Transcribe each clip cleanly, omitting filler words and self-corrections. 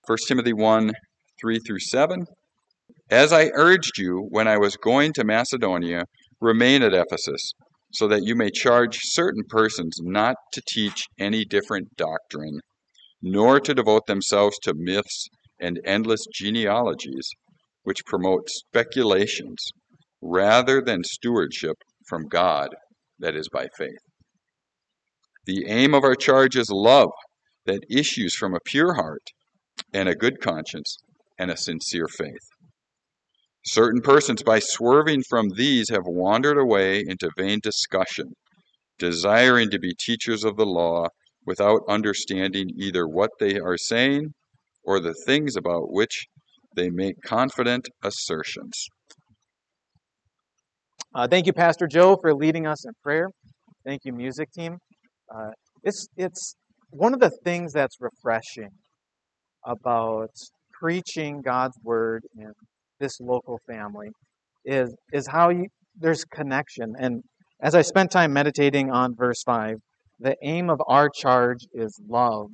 1 Timothy 1, 3 through 7. As I urged you when I was going to Macedonia, remain at Ephesus, so that you may charge certain persons not to teach any different doctrine, nor to devote themselves to myths and endless genealogies, which promote speculations, rather than stewardship from God that is by faith. The aim of our charge is love that issues from a pure heart and a good conscience and a sincere faith. Certain persons, by swerving from these, have wandered away into vain discussion, desiring to be teachers of the law without understanding either what they are saying or the things about which they make confident assertions. Thank you, Pastor Joe, for leading us in prayer. Thank you, music team. It's one of the things that's refreshing about preaching God's word in this local family is how there's connection. And as I spent time meditating on verse 5, the aim of our charge is love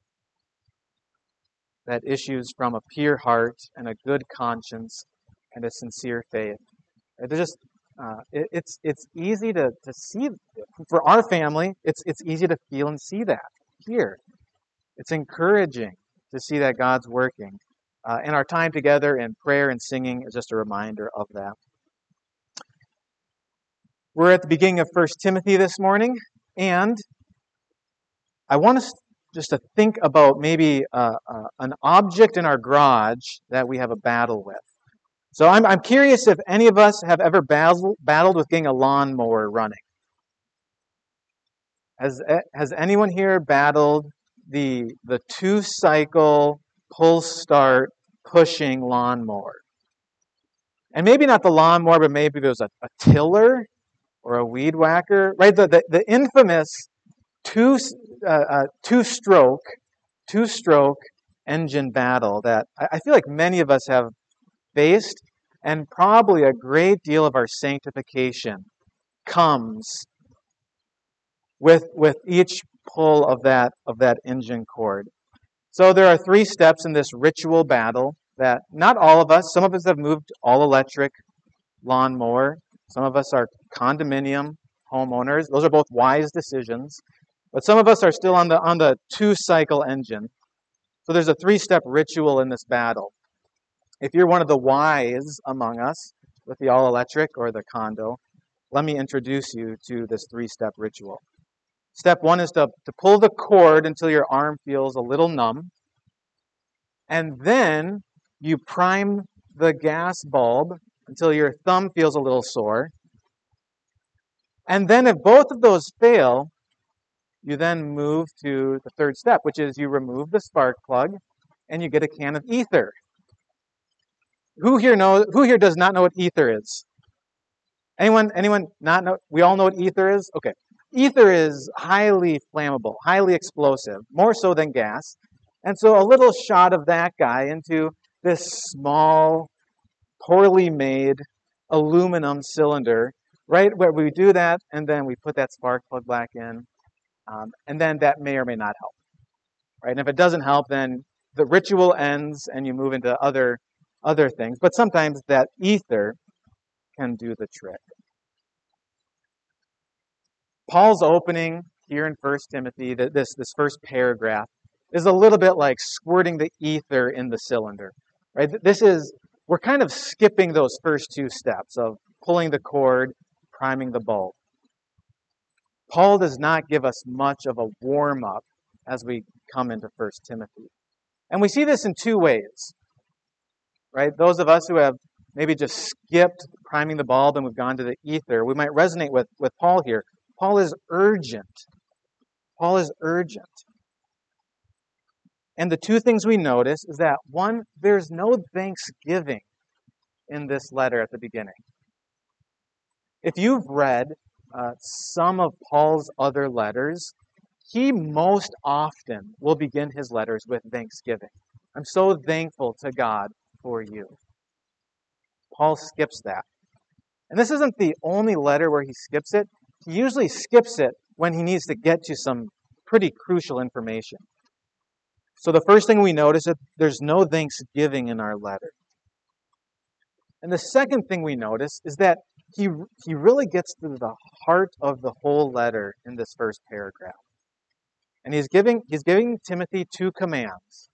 that issues from a pure heart and a good conscience and a sincere faith. It's easy to see for our family. It's easy to feel and see that here. It's encouraging to see that God's working, and our time together in prayer and singing is just a reminder of that. We're at the beginning of 1 Timothy this morning, and I want us just to think about maybe an object in our garage that we have a battle with. So I'm curious if any of us have ever battled with getting a lawnmower running. Has anyone here battled the 2-cycle pull start pushing lawnmower? And maybe not the lawnmower, but maybe there's a tiller or a weed whacker, right? The infamous two-stroke engine battle that I feel like many of us have faced, and probably a great deal of our sanctification comes with each pull of that engine cord. So there are 3 steps in this ritual battle that not all of us, some of us have moved all electric lawnmower, some of us are condominium homeowners. Those are both wise decisions. But some of us are still on the 2-cycle engine. So there's a 3-step ritual in this battle. If you're one of the wise among us with the all-electric or the condo, let me introduce you to this 3-step ritual. Step 1 is to pull the cord until your arm feels a little numb. And then you prime the gas bulb until your thumb feels a little sore. And then if both of those fail, you then move to the 3rd step, which is you remove the spark plug and you get a can of ether. Who here does not know what ether is? Anyone not know? We all know what ether is? Okay. Ether is highly flammable, highly explosive, more so than gas. And so a little shot of that guy into this small, poorly made aluminum cylinder, right, where we do that, and then we put that spark plug back in, and then that may or may not help, right? And if it doesn't help, then the ritual ends and you move into other things. But sometimes that ether can do the trick. Paul's opening here in 1 Timothy, this first paragraph, is a little bit like squirting the ether in the cylinder, right? We're kind of skipping those first 2 steps of pulling the cord, priming the bulb. Paul does not give us much of a warm-up as we come into 1 Timothy. And we see this in 2 ways, right? Those of us who have maybe just skipped priming the bulb and we've gone to the ether, we might resonate with Paul here. Paul is urgent. Paul is urgent. And the 2 things we notice is that, 1, there's no thanksgiving in this letter at the beginning. If you've read some of Paul's other letters, he most often will begin his letters with thanksgiving. I'm so thankful to God for you. Paul skips that. And this isn't the only letter where he skips it. He usually skips it when he needs to get to some pretty crucial information. So the first thing we notice is there's no thanksgiving in our letter. And the second thing we notice is that he really gets to the heart of the whole letter in this first paragraph. And he's giving Timothy two commands.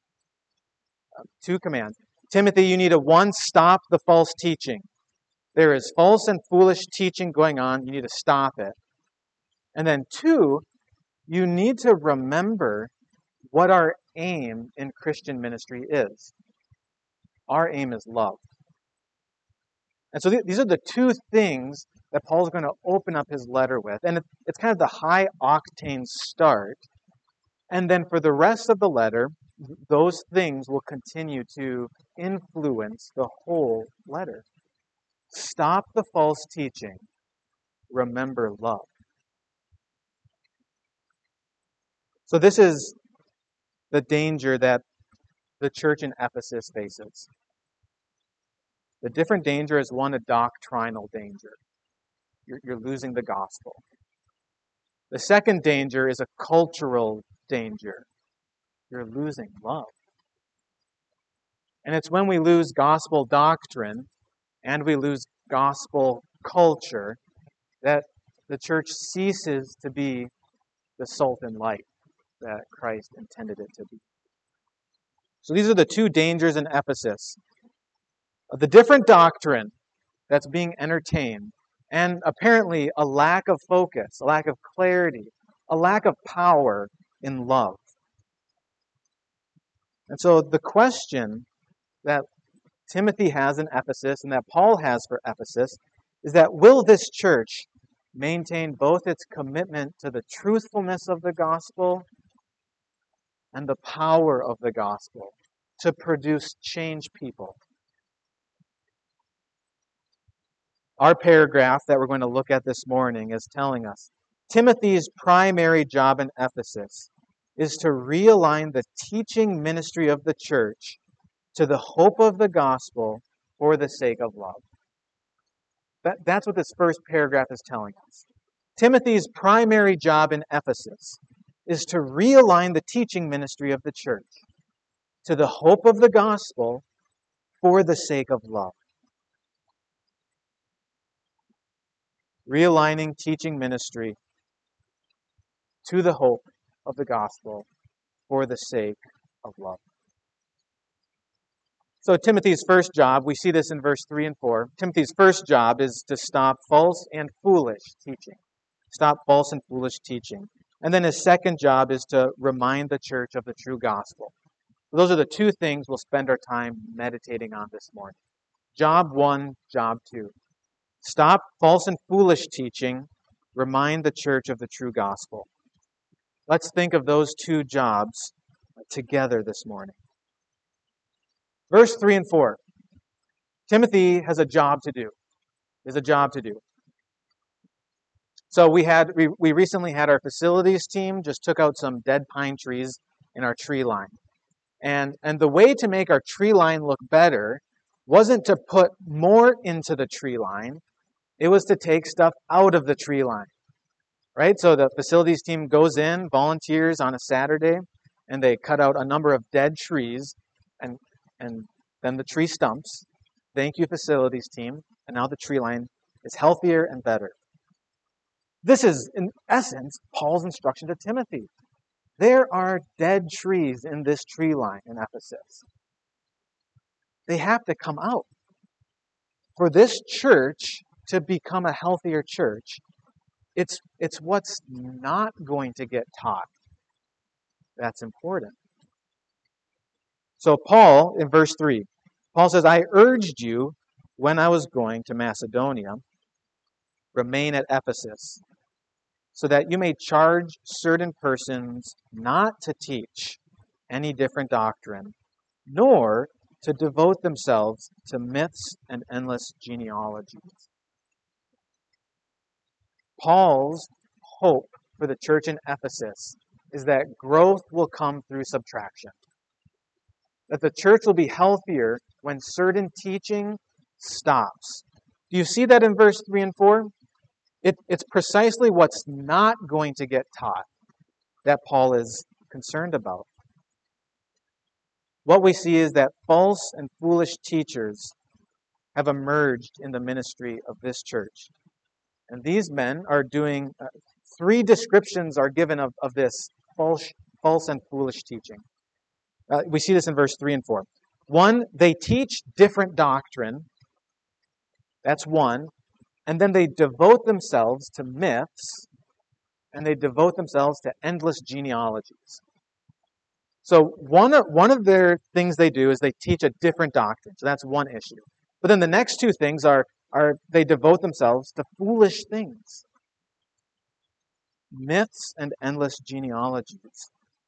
Timothy, you need to, one, stop the false teaching. There is false and foolish teaching going on. You need to stop it. And then two, you need to remember what our aim in Christian ministry is. Our aim is love. And so these are the two things that Paul's going to open up his letter with. And it's kind of the high octane start. And then for the rest of the letter, those things will continue to influence the whole letter. Stop the false teaching. Remember love. So this is the danger that the church in Ephesus faces. The different danger is one, a doctrinal danger. You're losing the gospel. The second danger is a cultural danger. You're losing love. And it's when we lose gospel doctrine and we lose gospel culture that the church ceases to be the salt and light that Christ intended it to be. So these are the two dangers in Ephesus. The different doctrine that's being entertained, and apparently a lack of focus, a lack of clarity, a lack of power in love. And so the question that Timothy has in Ephesus and that Paul has for Ephesus is that will this church maintain both its commitment to the truthfulness of the gospel and the power of the gospel to produce changed people? Our paragraph that we're going to look at this morning is telling us Timothy's primary job in Ephesus is to realign the teaching ministry of the church to the hope of the gospel for the sake of love. That's what this first paragraph is telling us. Timothy's primary job in Ephesus is to realign the teaching ministry of the church to the hope of the gospel for the sake of love. Realigning teaching ministry to the hope of the gospel for the sake of love. So Timothy's first job, we see this in verse 3 and 4. Timothy's first job is to stop false and foolish teaching. Stop false and foolish teaching. And then his second job is to remind the church of the true gospel. So those are the two things we'll spend our time meditating on this morning. Job 1, job 2. Stop false and foolish teaching. Remind the church of the true gospel. Let's think of those two jobs together this morning. Verse 3 and 4. Timothy has a job to do. There's a job to do. So we recently had our facilities team just took out some dead pine trees in our tree line. And the way to make our tree line look better wasn't to put more into the tree line. It was to take stuff out of the tree line. Right? So the facilities team goes in, volunteers on a Saturday, and they cut out a number of dead trees and then the tree stumps. Thank you, facilities team. And now the tree line is healthier and better. This is, in essence, Paul's instruction to Timothy. There are dead trees in this tree line in Ephesus. They have to come out. For this church to become a healthier church, it's what's not going to get taught that's important. So Paul, in verse 3, Paul says, I urged you when I was going to Macedonia, remain at Ephesus, so that you may charge certain persons not to teach any different doctrine, nor to devote themselves to myths and endless genealogies. Paul's hope for the church in Ephesus is that growth will come through subtraction. That the church will be healthier when certain teaching stops. Do you see that in verse 3 and 4? It's precisely what's not going to get taught that Paul is concerned about. what we see is that false and foolish teachers have emerged in the ministry of this church. And these men are doing, three descriptions are given of this false and foolish teaching. We see this in verse 3 and 4. One, they teach different doctrine. That's one. And then they devote themselves to myths, and they devote themselves to endless genealogies. So one of their things they do is they teach a different doctrine. So that's one issue. But then the next two things are they devote themselves to foolish things. Myths and endless genealogies.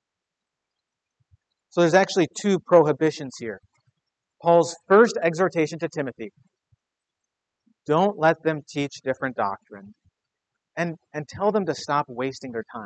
So there's actually two prohibitions here. Paul's first exhortation to Timothy: don't let them teach different doctrine, and tell them to stop wasting their time.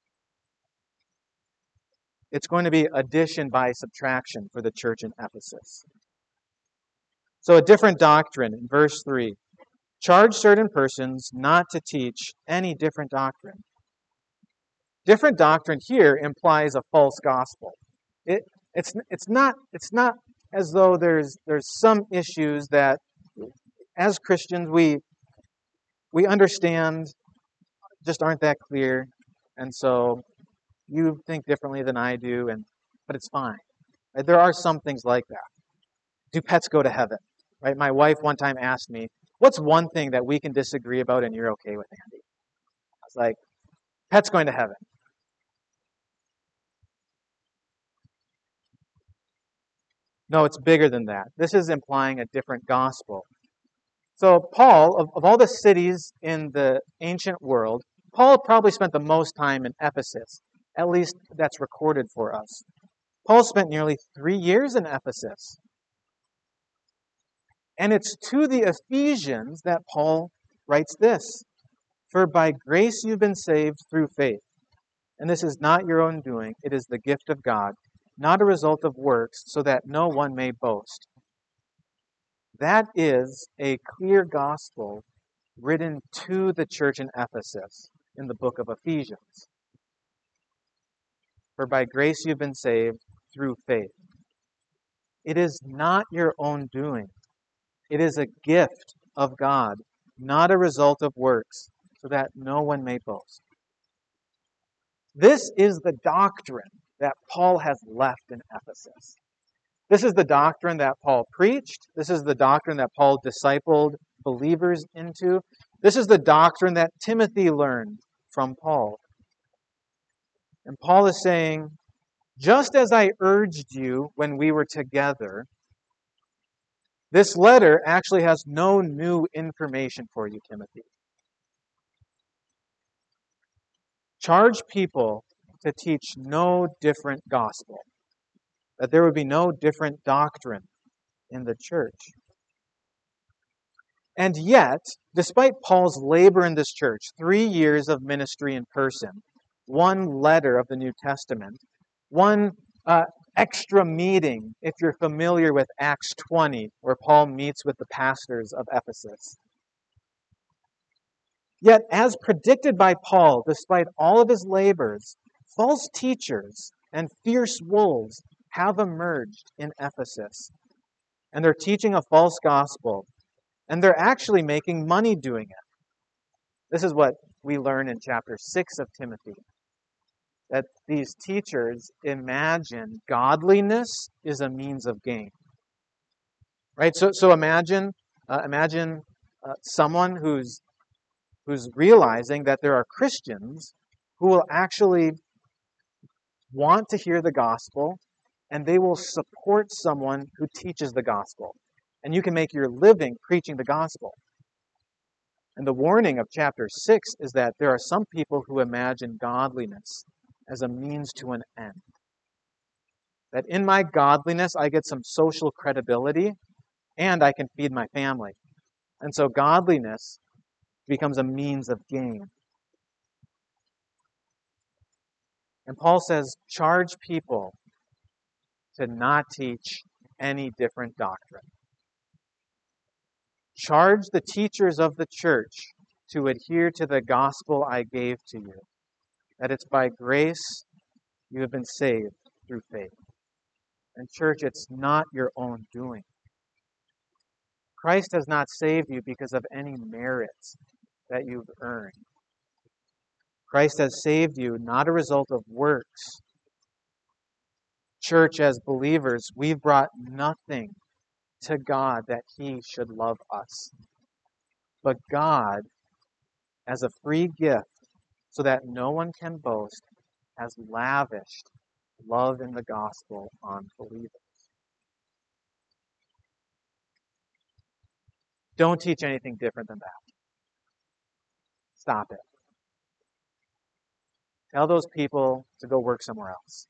It's going to be addition by subtraction for the church in Ephesus. So a different doctrine in verse 3. Charge certain persons not to teach any different doctrine. Different doctrine here implies a false gospel. It's not as though there's some issues that as Christians we understand just aren't that clear, and so you think differently than I do, but it's fine. Right? There are some things like that. Do pets go to heaven? Right? My wife one time asked me, "What's one thing that we can disagree about and you're okay with, Andy?" I was like, "Pets going to heaven." No, it's bigger than that. This is implying a different gospel. So Paul, of all the cities in the ancient world, Paul probably spent the most time in Ephesus. At least that's recorded for us. Paul spent nearly 3 years in Ephesus. And it's to the Ephesians that Paul writes this: "For by grace you've been saved through faith. And this is not your own doing, it is the gift of God, not a result of works, so that no one may boast." That is a clear gospel written to the church in Ephesus in the book of Ephesians. For by grace you've been saved through faith. It is not your own doing. It is a gift of God, not a result of works, so that no one may boast. This is the doctrine that Paul has left in Ephesus. This is the doctrine that Paul preached. This is the doctrine that Paul discipled believers into. This is the doctrine that Timothy learned from Paul. And Paul is saying, just as I urged you when we were together, this letter actually has no new information for you, Timothy. Charge people to teach no different gospel, that there would be no different doctrine in the church. And yet, despite Paul's labor in this church, 3 years of ministry in person, one letter of the New Testament, one extra meeting, if you're familiar with Acts 20, where Paul meets with the pastors of Ephesus. Yet, as predicted by Paul, despite all of his labors, false teachers and fierce wolves have emerged in Ephesus. And they're teaching a false gospel. And they're actually making money doing it. This is what we learn in chapter 6 of Timothy. That these teachers imagine godliness is a means of gain. Right? So imagine someone who's realizing that there are Christians who will actually want to hear the gospel, and they will support someone who teaches the gospel. And you can make your living preaching the gospel. And the warning of chapter 6 is that there are some people who imagine godliness as a means to an end. That in my godliness, I get some social credibility and I can feed my family. And so godliness becomes a means of gain. And Paul says, charge people to not teach any different doctrine. Charge the teachers of the church to adhere to the gospel I gave to you, that it's by grace you have been saved through faith. And church, it's not your own doing. Christ has not saved you because of any merits that you've earned. Christ has saved you not a result of works. Church, as believers, we've brought nothing to God that He should love us. But God, as a free gift, so that no one can boast, has lavished love in the gospel on believers. Don't teach anything different than that. Stop it. Tell those people to go work somewhere else.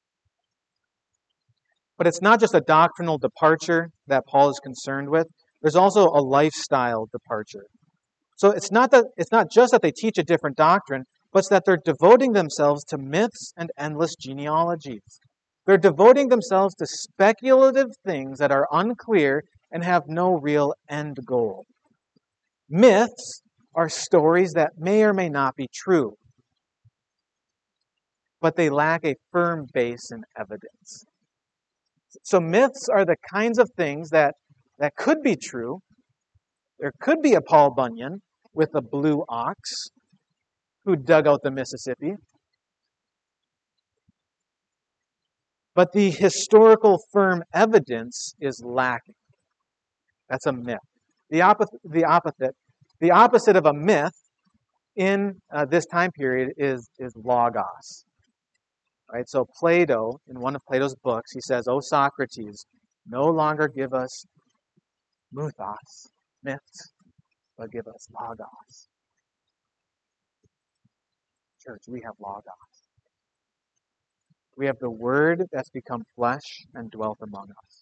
But it's not just a doctrinal departure that Paul is concerned with. There's also a lifestyle departure. So it's not just that they teach a different doctrine, but it's that they're devoting themselves to myths and endless genealogies. They're devoting themselves to speculative things that are unclear and have no real end goal. Myths are stories that may or may not be true, but they lack a firm base in evidence. So myths are the kinds of things that could be true. There could be a Paul Bunyan with a blue ox who dug out the Mississippi. But the historical firm evidence is lacking. That's a myth. The opposite of a myth in this time period is logos. Right? So Plato, in one of Plato's books, he says, "O Socrates, no longer give us mythos, myths, but give us logos." Church, we have logos. We have the Word that's become flesh and dwelt among us.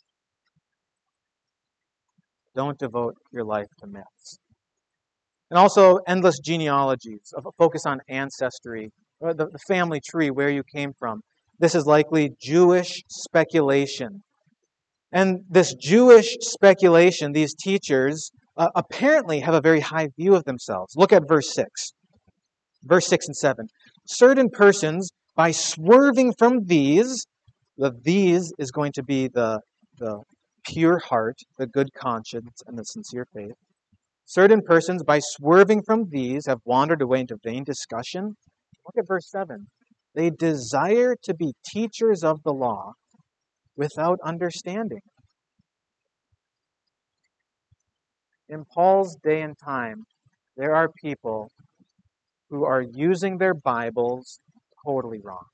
Don't devote your life to myths. And also endless genealogies, a focus on ancestry, or the family tree, where you came from. This is likely Jewish speculation. And this Jewish speculation, these teachers apparently have a very high view of themselves. Look at verse 6. Verse 6 and 7. Certain persons, by swerving from these, the these is going to be the pure heart, the good conscience, and the sincere faith. Certain persons, by swerving from these, have wandered away into vain discussion. Look at verse 7. They desire to be teachers of the law without understanding. In Paul's day and time, there are people who are using their Bibles totally wrong.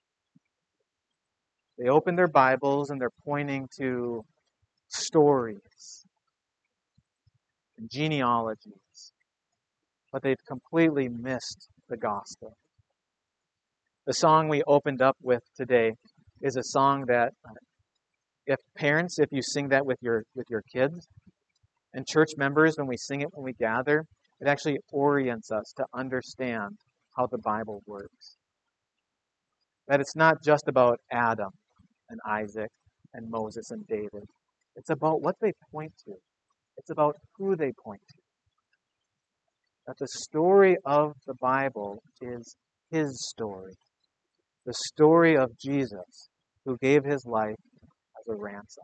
They open their Bibles and they're pointing to stories and genealogies, but they've completely missed the gospel. The song we opened up with today is a song that, if you sing that with your kids, and church members, when we sing it when we gather, it actually orients us to understand how the Bible works. That it's not just about Adam and Isaac and Moses and David. It's about what they point to. It's about who they point to. That the story of the Bible is His story. The story of Jesus, who gave His life as a ransom.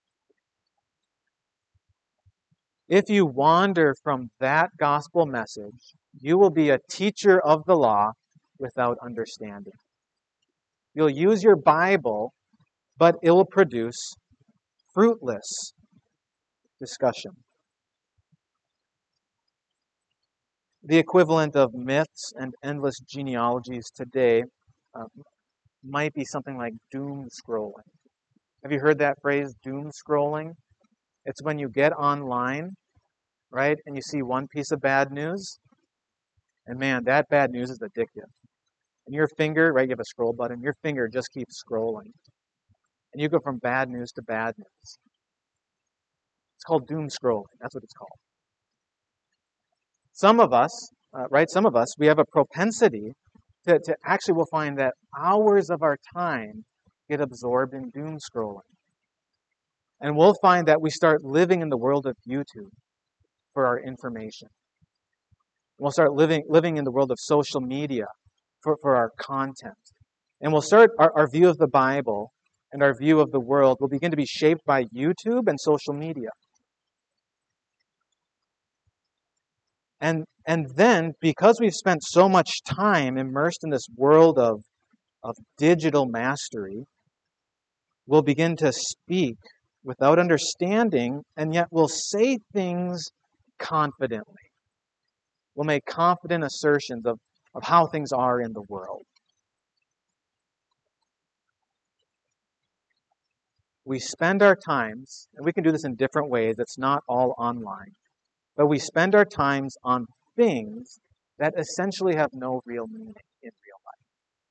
If you wander from that gospel message, you will be a teacher of the law without understanding. You'll use your Bible, but it will produce fruitless discussion. The equivalent of myths and endless genealogies today might be something like doom scrolling. Have you heard that phrase, doom scrolling? It's when you get online, right, and you see one piece of bad news, and man, that bad news is addictive. And your finger, right, you have a scroll button, your finger just keeps scrolling. And you go from bad news to bad news. It's called doom scrolling. That's what it's called. Some of us, we have a propensity to actually, we'll find that hours of our time get absorbed in doom scrolling. And we'll find that we start living in the world of YouTube for our information. We'll start living in the world of social media for our content. And we'll start our view of the Bible and our view of the world will begin to be shaped by YouTube and social media. And then, because we've spent so much time immersed in this world of digital mastery, we'll begin to speak without understanding, and yet we'll say things confidently. We'll make confident assertions of how things are in the world. We spend our times, and we can do this in different ways, it's not all online, but we spend our times on things that essentially have no real meaning in real life.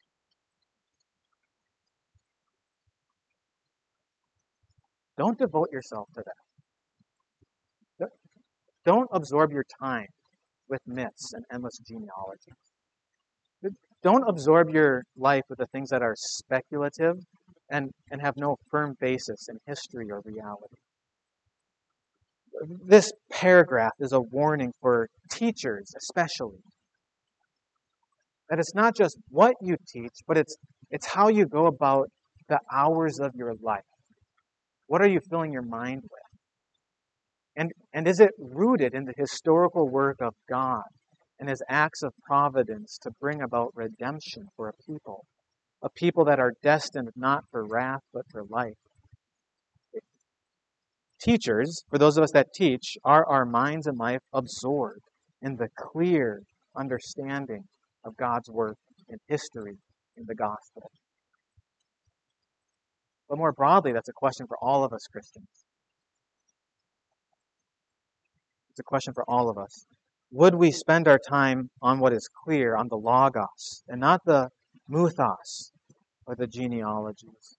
Don't devote yourself to that. Don't absorb your time with myths and endless genealogies. Don't absorb your life with the things that are speculative and have no firm basis in history or reality. This paragraph is a warning for teachers especially. That it's not just what you teach, but it's how you go about the hours of your life. What are you filling your mind with? And is it rooted in the historical work of God and His acts of providence to bring about redemption for a people that are destined not for wrath but for life? Teachers, for those of us that teach, are our minds and life absorbed in the clear understanding of God's work in history, in the gospel? But more broadly, that's a question for all of us Christians. It's a question for all of us. Would we spend our time on what is clear, on the logos, and not the muthos or the genealogies?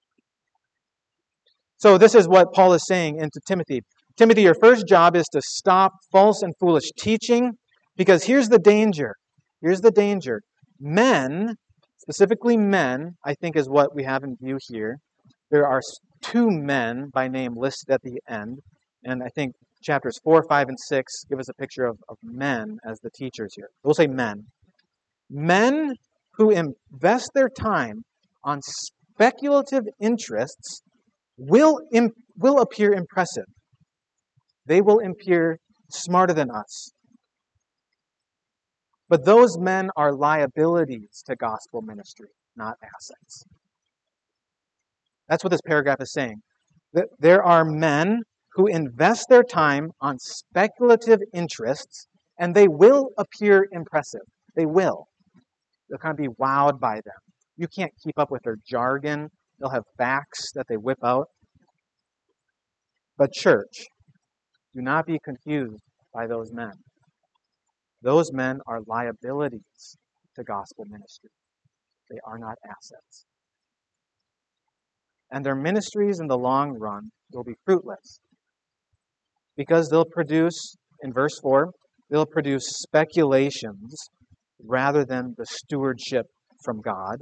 So this is what Paul is saying into Timothy. Timothy, your first job is to stop false and foolish teaching, because here's the danger. Here's the danger. Men, specifically men, I think is what we have in view here. There are two men by name listed at the end, and I think chapters 4, 5, and 6 give us a picture of men as the teachers here. We'll say men. Men who invest their time on speculative interests will appear impressive. They will appear smarter than us. But those men are liabilities to gospel ministry, not assets. That's what this paragraph is saying. There are men who invest their time on speculative interests, and they will appear impressive. They will. You'll kind of be wowed by them. You can't keep up with their jargon. They'll have facts that they whip out. But church, do not be confused by those men. Those men are liabilities to gospel ministry. They are not assets. And their ministries in the long run will be fruitless, because they'll produce, in verse 4, they'll produce speculations rather than the stewardship from God.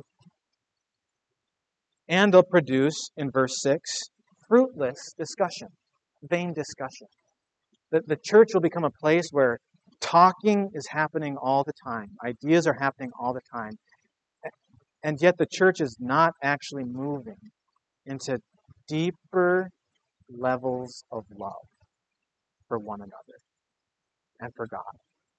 And they'll produce, in verse 6, fruitless discussion, vain discussion. The church will become a place where talking is happening all the time. Ideas are happening all the time. And yet the church is not actually moving into deeper levels of love for one another and for God.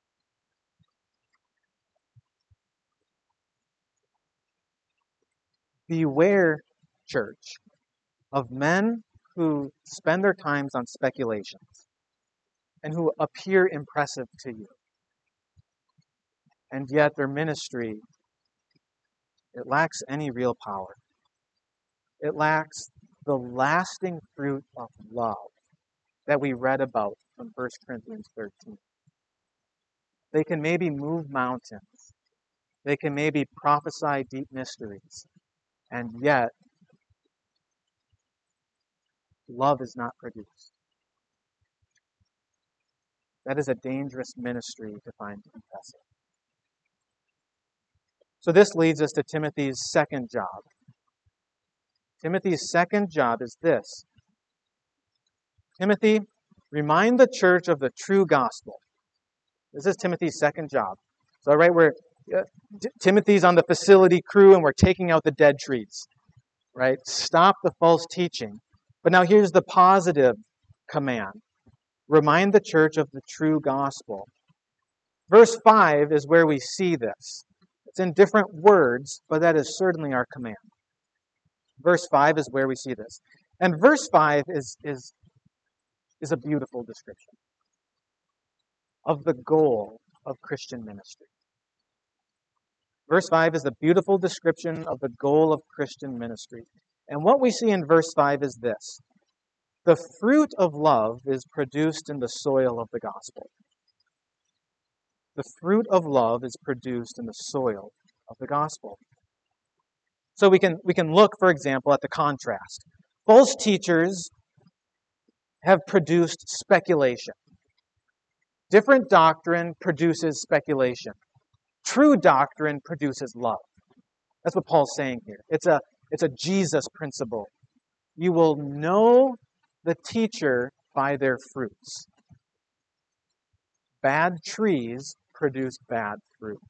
Beware, church, of men who spend their times on speculations and who appear impressive to you. And yet their ministry, it lacks any real power. It lacks the lasting fruit of love that we read about from 1 Corinthians 13. They can maybe move mountains. They can maybe prophesy deep mysteries. And yet, love is not produced. That is a dangerous ministry to find impressive. So this leads us to Timothy's second job. Timothy's second job is this. Timothy, remind the church of the true gospel. This is Timothy's second job. So, right, Timothy's on the facility crew and we're taking out the dead trees. right? Stop the false teaching. But now here's the positive command. Remind the church of the true gospel. Verse 5 is where we see this. It's in different words, but that is certainly our command. Verse 5 is where we see this. And verse 5 is a beautiful description of the goal of Christian ministry. Verse 5 is a beautiful description of the goal of Christian ministry. And what we see in verse 5 is this. The fruit of love is produced in the soil of the gospel. The fruit of love is produced in the soil of the gospel. So we can look, for example, at the contrast. False teachers have produced speculation. Different doctrine produces speculation. True doctrine produces love. That's what Paul's saying here. It's a Jesus principle. You will know the teacher by their fruits. Bad trees produce bad fruit.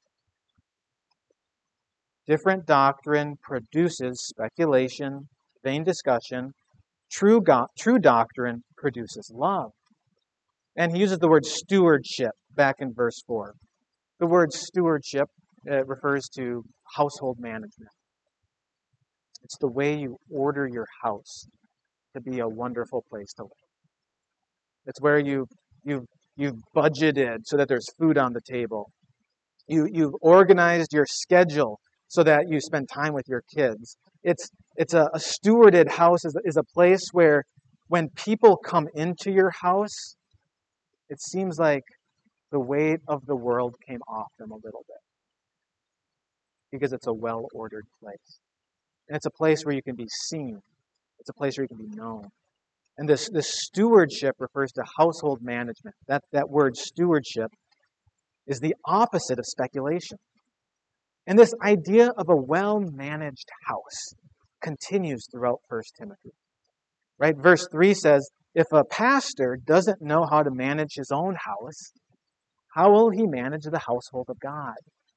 Different doctrine produces speculation, vain discussion. True doctrine produces love. And he uses the word stewardship back in verse 4. The word stewardship refers to household management. It's the way you order your house to be a wonderful place to live. It's where you've budgeted so that there's food on the table. You've organized your schedule so that you spend time with your kids. It's a stewarded house is a place where when people come into your house, it seems like the weight of the world came off them a little bit. Because it's a well-ordered place. And it's a place where you can be seen. It's a place where you can be known. And this stewardship refers to household management. That word stewardship is the opposite of speculation. And this idea of a well-managed house continues throughout 1 Timothy. Right? Verse 3 says, if a pastor doesn't know how to manage his own house, how will he manage the household of God?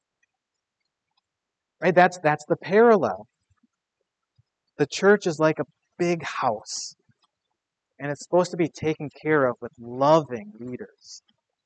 Right? That's the parallel. The church is like a big house, and it's supposed to be taken care of with loving leaders.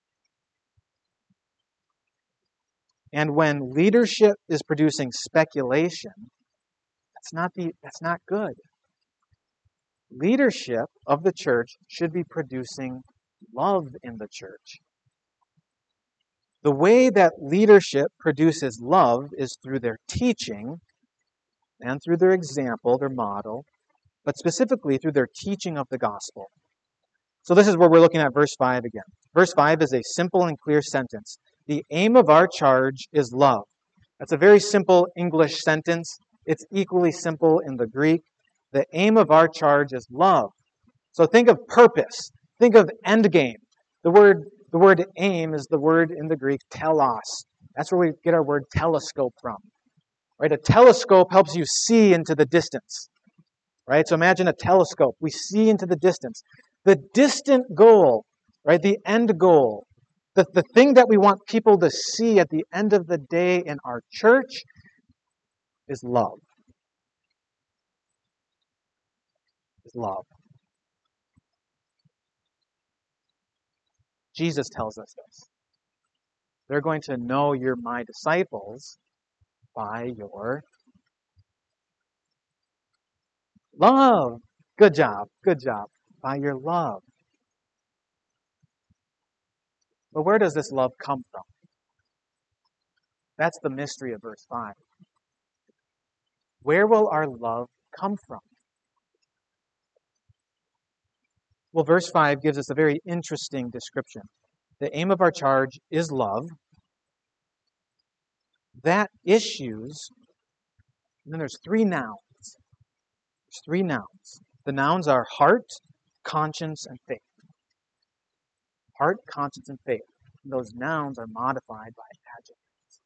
And when leadership is producing speculation, that's not good. Leadership of the church should be producing love in the church. The way that leadership produces love is through their teaching and through their example, their model, but specifically through their teaching of the gospel. So this is where we're looking at verse 5 again. Verse 5 is a simple and clear sentence. The aim of our charge is love. That's a very simple English sentence. It's equally simple in the Greek. The aim of our charge is love. So think of purpose. Think of end game. The word aim is the word in the Greek telos. That's where we get our word telescope from. Right? A telescope helps you see into the distance. Right? So imagine a telescope. We see into the distance. The distant goal, right? The end goal. The thing that we want people to see at the end of the day in our church is love. Is love. Jesus tells us this. They're going to know you're my disciples by your love. Good job. Good job. By your love. But where does this love come from? That's the mystery of verse 5. Where will our love come from? Well, verse 5 gives us a very interesting description. The aim of our charge is love. That issues, and then there's 3 nouns. There's 3 nouns. The nouns are heart, conscience, and faith. Heart, conscience, and faith. And those nouns are modified by adjectives.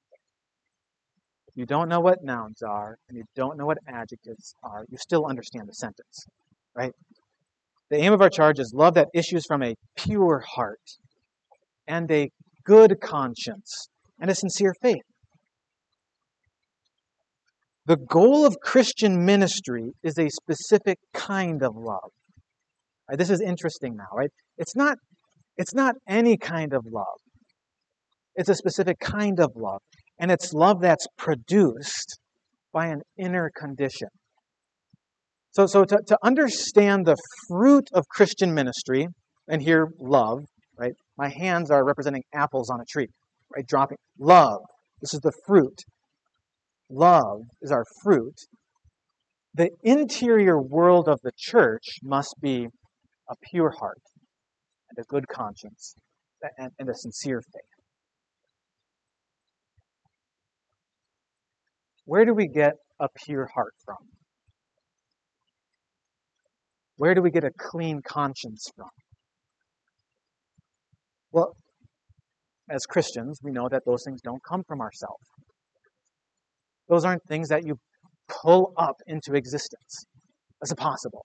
If you don't know what nouns are, and you don't know what adjectives are, you still understand the sentence, right? The aim of our charge is love that issues from a pure heart and a good conscience and a sincere faith. The goal of Christian ministry is a specific kind of love. Right, this is interesting now, right? It's not any kind of love. It's a specific kind of love. And it's love that's produced by an inner condition. So to understand the fruit of Christian ministry, and here love, right? My hands are representing apples on a tree, right? Dropping. Love. This is the fruit. Love is our fruit. The interior world of the church must be a pure heart and a good conscience and a sincere faith. Where do we get a pure heart from? Where do we get a clean conscience from? Well, as Christians, we know that those things don't come from ourselves. Those aren't things that you pull up into existence. That's impossible.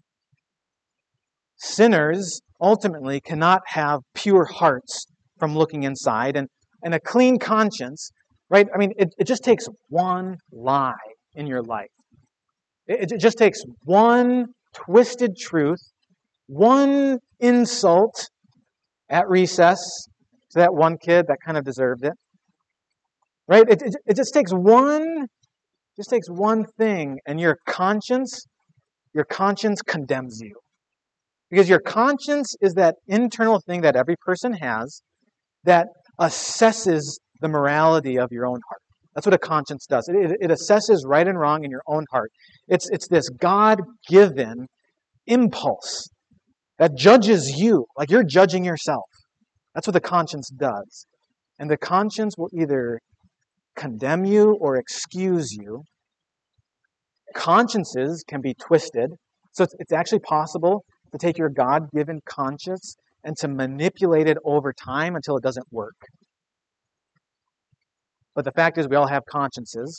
Sinners ultimately cannot have pure hearts from looking inside, and a clean conscience, right? I mean, it just takes one lie in your life. It just takes one twisted truth, one insult at recess to that one kid that kind of deserved it. Right? It just takes one thing, and your conscience condemns you. Because your conscience is that internal thing that every person has that assesses the morality of your own heart. That's what a conscience does. It assesses right and wrong in your own heart. It's this God-given impulse that judges you, like you're judging yourself. That's what the conscience does. And the conscience will either condemn you or excuse you. Consciences can be twisted. So it's actually possible to take your God-given conscience and to manipulate it over time until it doesn't work. But the fact is, we all have consciences.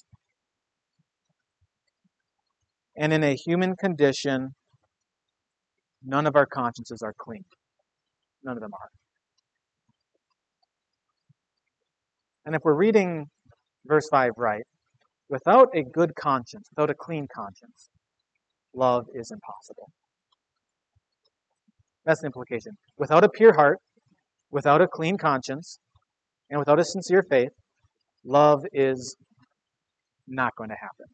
And in a human condition, none of our consciences are clean. None of them are. And if we're reading verse 5 right, without a good conscience, without a clean conscience, love is impossible. That's the implication. Without a pure heart, without a clean conscience, and without a sincere faith, love is not going to happen.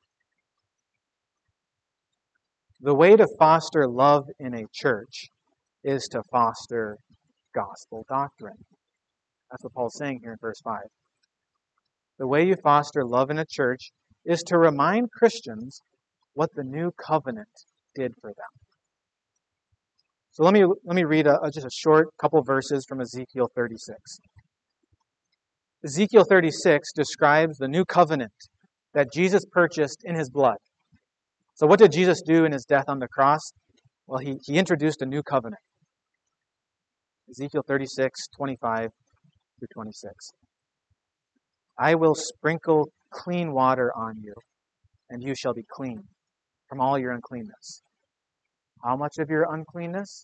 The way to foster love in a church is to foster gospel doctrine. That's what Paul's saying here in verse 5. The way you foster love in a church is to remind Christians what the new covenant did for them. So let me read just a short couple verses from Ezekiel 36. Ezekiel 36 describes the new covenant that Jesus purchased in his blood. So what did Jesus do in his death on the cross? Well, he introduced a new covenant. Ezekiel 36, 25 through 26. I will sprinkle clean water on you, and you shall be clean from all your uncleanness. How much of your uncleanness?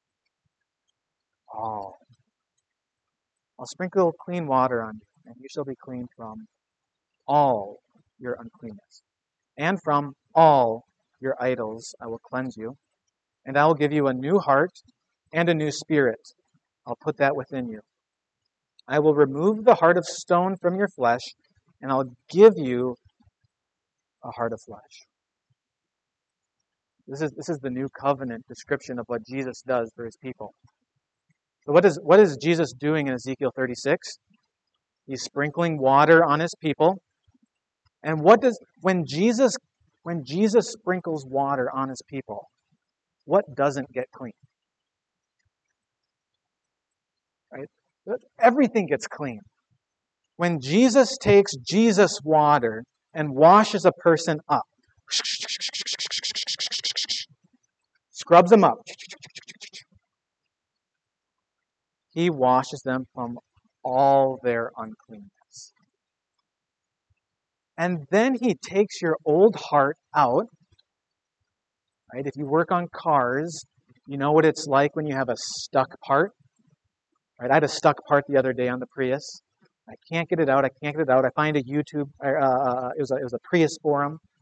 All. I'll sprinkle clean water on you, and you shall be clean from all your uncleanness. And from all your idols I will cleanse you, and I will give you a new heart and a new spirit. I'll put that within you. I will remove the heart of stone from your flesh, and I'll give you a heart of flesh. This is the new covenant description of what Jesus does for his people. So what is Jesus doing in Ezekiel 36? He's sprinkling water on his people. And when Jesus sprinkles water on his people, what doesn't get clean? Right? Everything gets clean. When Jesus takes Jesus' water and washes a person up, scrubs them up, he washes them from all their uncleanness. And then he takes your old heart out. Right? If you work on cars, you know what it's like when you have a stuck part. Right? I had a stuck part the other day on the Prius. I can't get it out. I find a YouTube. It was a Prius forum.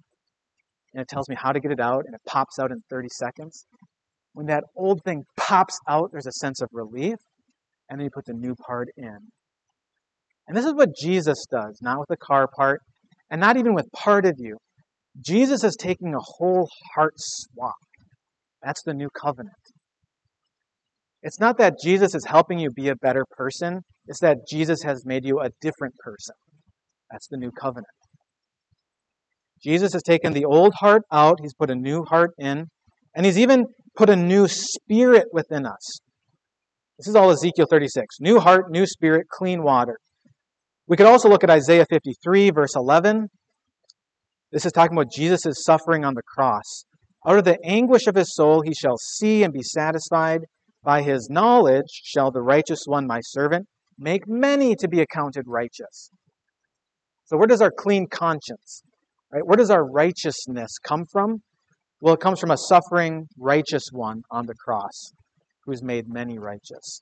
and it tells me how to get it out, and it pops out in 30 seconds. When that old thing pops out, there's a sense of relief, and then you put the new part in. And this is what Jesus does, not with the car part, and not even with part of you. Jesus is taking a whole heart swap. That's the new covenant. It's not that Jesus is helping you be a better person. It's that Jesus has made you a different person. That's the new covenant. Jesus has taken the old heart out. He's put a new heart in. And he's even put a new spirit within us. This is all Ezekiel 36. New heart, new spirit, clean water. We could also look at Isaiah 53, verse 11. This is talking about Jesus' suffering on the cross. Out of the anguish of his soul he shall see and be satisfied. By his knowledge shall the righteous one, my servant, make many to be accounted righteous. So where does our clean conscience, right? Where does our righteousness come from? Well, it comes from a suffering righteous one on the cross who's made many righteous.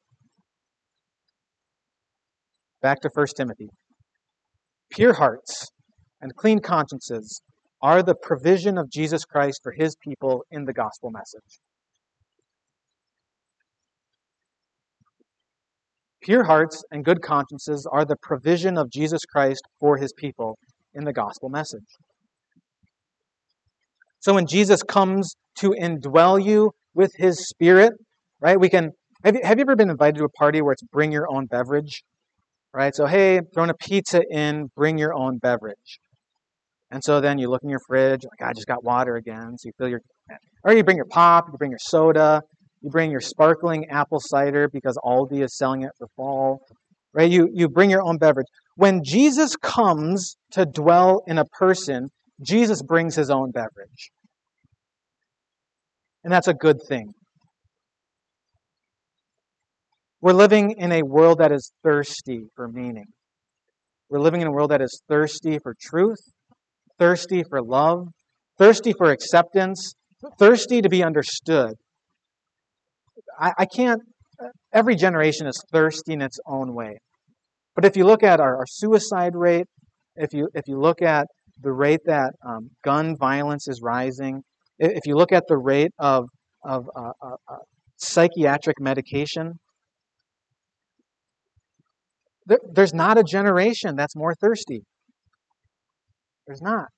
Back to 1 Timothy. Pure hearts and clean consciences are the provision of Jesus Christ for his people in the gospel message. Pure hearts and good consciences are the provision of Jesus Christ for his people in the gospel message. So when Jesus comes to indwell you with his Spirit, right? Have you ever been invited to a party where it's bring your own beverage? Right? So, hey, throwing a pizza in, bring your own beverage. And so then you look in your fridge, like, I just got water again. So you fill or you bring your pop, you bring your soda, you bring your sparkling apple cider because Aldi is selling it for fall. Right? You bring your own beverage. When Jesus comes to dwell in a person, Jesus brings his own beverage. And that's a good thing. We're living in a world that is thirsty for meaning. We're living in a world that is thirsty for truth, thirsty for love, thirsty for acceptance, thirsty to be understood. Every generation is thirsty in its own way. But if you look at our suicide rate, if you look at the rate that gun violence is rising, if you look at the rate of psychiatric medication, there's not a generation that's more thirsty. There's not.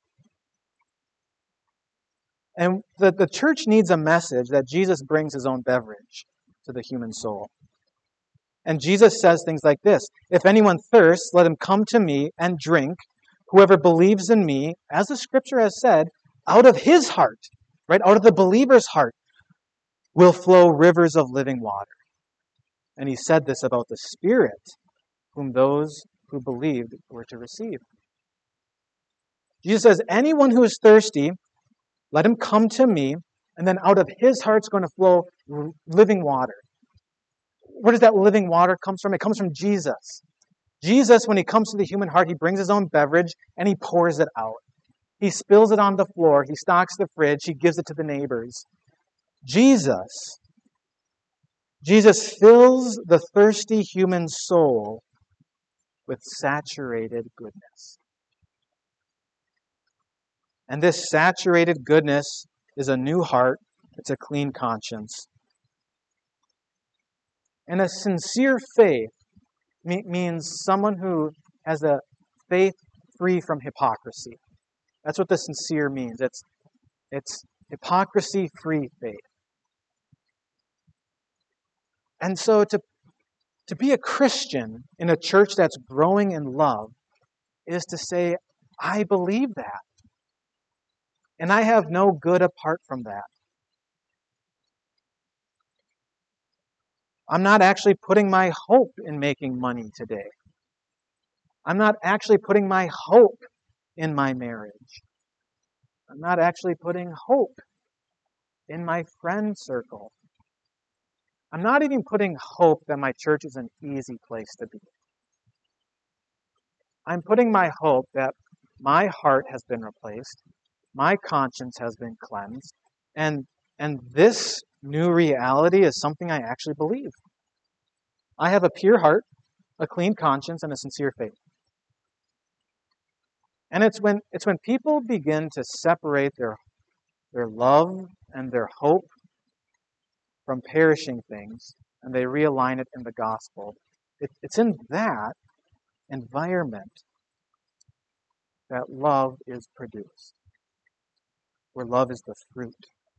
And the church needs a message that Jesus brings his own beverage to the human soul. And Jesus says things like this: if anyone thirsts, let him come to me and drink. Whoever believes in me, as the scripture has said, out of his heart, right, out of the believer's heart, will flow rivers of living water. And he said this about the Spirit, whom those who believed were to receive. Jesus says, anyone who is thirsty, let him come to me, and then out of his heart's going to flow living water. Where does that living water come from? It comes from Jesus. Jesus, when he comes to the human heart, he brings his own beverage and he pours it out. He spills it on the floor. He stocks the fridge. He gives it to the neighbors. Jesus fills the thirsty human soul with saturated goodness. And this saturated goodness is a new heart. It's a clean conscience. And a sincere faith means someone who has a faith free from hypocrisy. That's what the sincere means. It's hypocrisy-free faith. And so to be a Christian in a church that's growing in love is to say, I believe that. And I have no good apart from that. I'm not actually putting my hope in making money today. I'm not actually putting my hope in my marriage. I'm not actually putting hope in my friend circle. I'm not even putting hope that my church is an easy place to be. I'm putting my hope that my heart has been replaced, my conscience has been cleansed, and this new reality is something I actually believe. I have a pure heart, a clean conscience, and a sincere faith. And it's when people begin to separate their their love and their hope from perishing things, and they realign it in the gospel. It's in that environment that love is produced, where love is the fruit.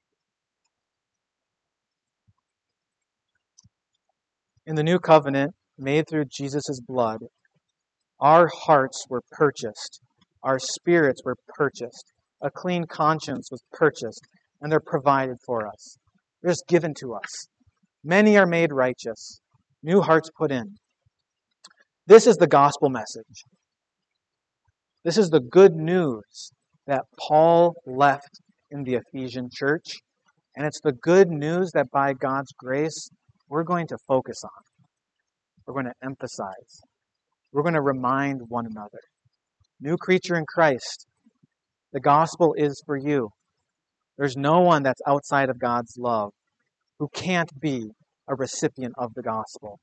In the new covenant, made through Jesus' blood, our hearts were purchased, our spirits were purchased, a clean conscience was purchased, and they're provided for us. They're just given to us. Many are made righteous, new hearts put in. This is the gospel message. This is the good news that Paul left in the Ephesian church, and it's the good news that by God's grace, we're going to focus on. We're going to emphasize. We're going to remind one another. New creature in Christ. The gospel is for you. There's no one that's outside of God's love who can't be a recipient of the gospel.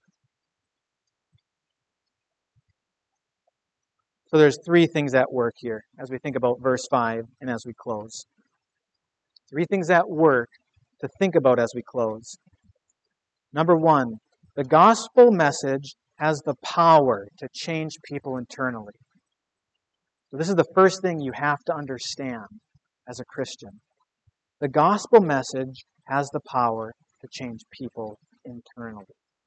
So there's three things at work here as we think about verse 5 and as we close. Three things at work to think about as we close. Number one, the gospel message has the power to change people internally. So this is the first thing you have to understand as a Christian. The gospel message has the power to change people internally.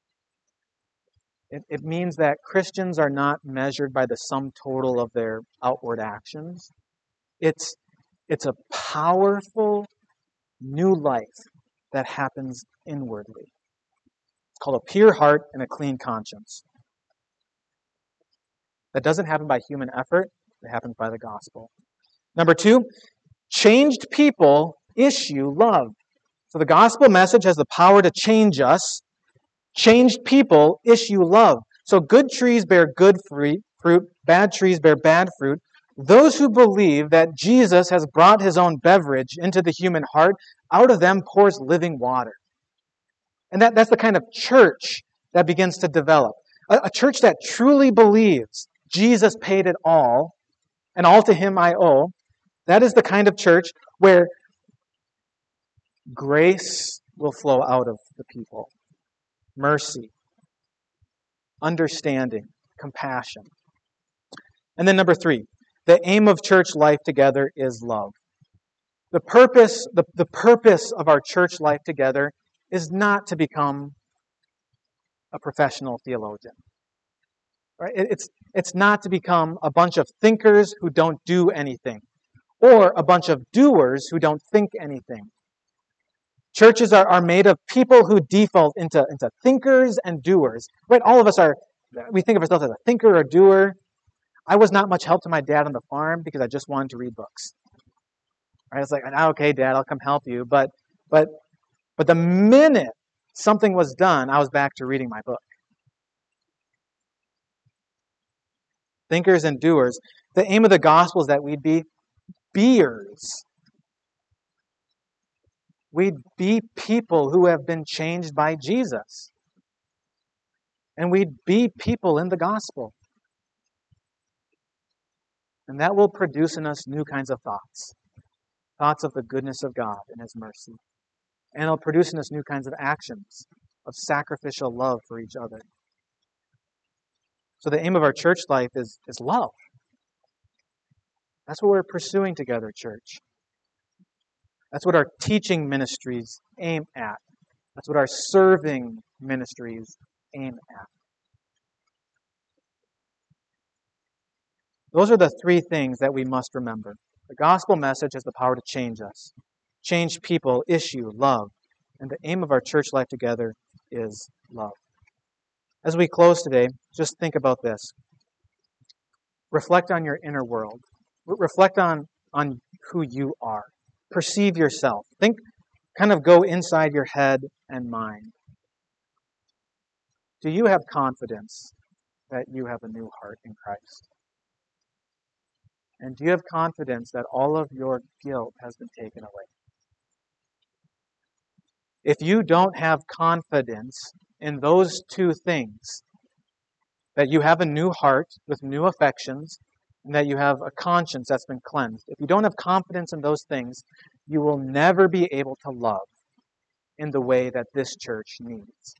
It means that Christians are not measured by the sum total of their outward actions. It's a powerful new life that happens inwardly. It's called a pure heart and a clean conscience. That doesn't happen by human effort. It happens by the gospel. Number two, changed people issue love. So the gospel message has the power to change us. Changed people issue love. So good trees bear good fruit, bad trees bear bad fruit. Those who believe that Jesus has brought his own beverage into the human heart, out of them pours living water. And that's the kind of church that begins to develop. A church that truly believes Jesus paid it all, and all to him I owe. That is the kind of church where grace will flow out of the people. Mercy, understanding, compassion. And then number three, the aim of church life together is love. The purpose of our church life together is not to become a professional theologian. Right? It's not to become a bunch of thinkers who don't do anything, or a bunch of doers who don't think anything. Churches are made of people who default into thinkers and doers. Right? All of us we think of ourselves as a thinker or doer. I was not much help to my dad on the farm because I just wanted to read books. Right? It's like, okay, Dad, I'll come help you. But the minute something was done, I was back to reading my book. Thinkers and doers. The aim of the gospel is that we'd be beers. We'd be people who have been changed by Jesus. And we'd be people in the gospel. And that will produce in us new kinds of thoughts. Thoughts of the goodness of God and his mercy. And it'll produce in us new kinds of actions of sacrificial love for each other. So the aim of our church life is love. That's what we're pursuing together, church. That's what our teaching ministries aim at. That's what our serving ministries aim at. Those are the three things that we must remember. The gospel message has the power to change us. Change people, issue, love. And the aim of our church life together is love. As we close today, just think about this. Reflect on your inner world. Reflect on who you are. Perceive yourself. Think, kind of go inside your head and mind. Do you have confidence that you have a new heart in Christ? And do you have confidence that all of your guilt has been taken away? If you don't have confidence in those two things, that you have a new heart with new affections, and that you have a conscience that's been cleansed. If you don't have confidence in those things, you will never be able to love in the way that this church needs.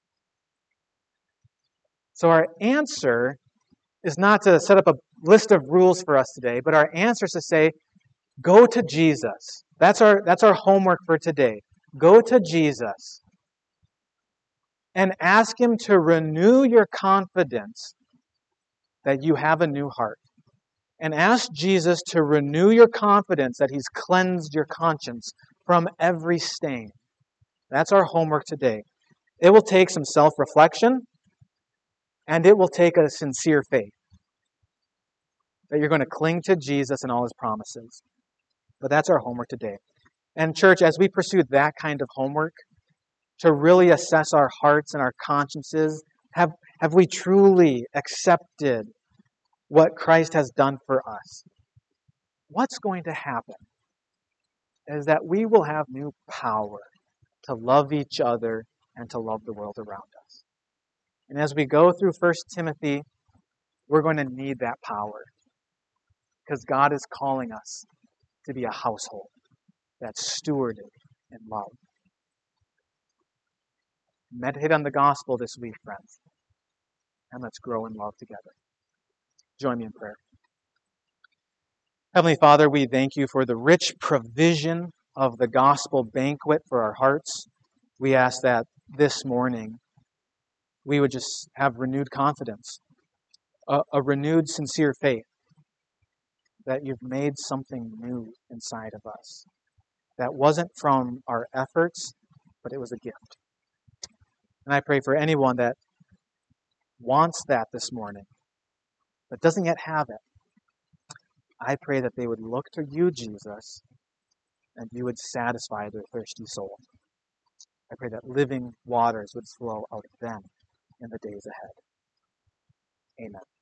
So our answer is not to set up a list of rules for us today, but our answer is to say, go to Jesus. That's our homework for today. Go to Jesus and ask Him to renew your confidence that you have a new heart. And ask Jesus to renew your confidence that He's cleansed your conscience from every stain. That's our homework today. It will take some self-reflection, and it will take a sincere faith that you're going to cling to Jesus and all His promises. But that's our homework today. And church, as we pursue that kind of homework, to really assess our hearts and our consciences, have we truly accepted what Christ has done for us? What's going to happen is that we will have new power to love each other and to love the world around us. And as we go through 1 Timothy, we're going to need that power because God is calling us to be a household that's stewarded in love. Meditate on the gospel this week, friends, and let's grow in love together. Join me in prayer. Heavenly Father, we thank You for the rich provision of the gospel banquet for our hearts. We ask that this morning we would just have renewed confidence, a renewed sincere faith that You've made something new inside of us that wasn't from our efforts, but it was a gift. And I pray for anyone that wants that this morning, but doesn't yet have it. I pray that they would look to You, Jesus, and You would satisfy their thirsty soul. I pray that living waters would flow out of them in the days ahead. Amen.